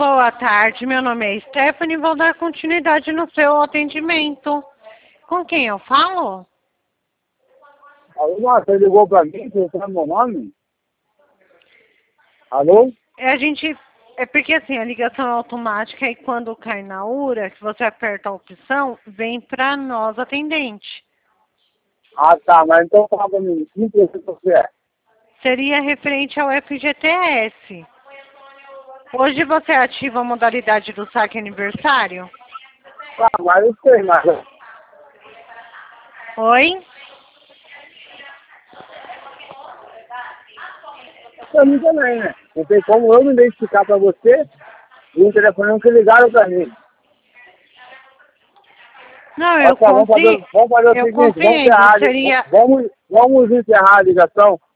Boa tarde, meu nome é Stephanie e vou dar continuidade no seu atendimento. Com quem eu falo? Alô, você ligou pra mim, você sabe meu nome? Alô? É porque assim, a ligação é automática e quando cai na URA, que você aperta a opção, vem para nós atendente. Ah, tá, mas então fala pra mim, que empresa você é? Seria referente ao FGTS. Hoje você ativa a modalidade do saque aniversário? Tá, mas eu sei, mas... Oi? Pra mim também, né? Não tem como eu me identificar pra você e um telefone que ligaram pra mim. Não, Olha só, vamos fazer o seguinte, vamos compreendo. encerrar, Seria vamos encerrar a ligação.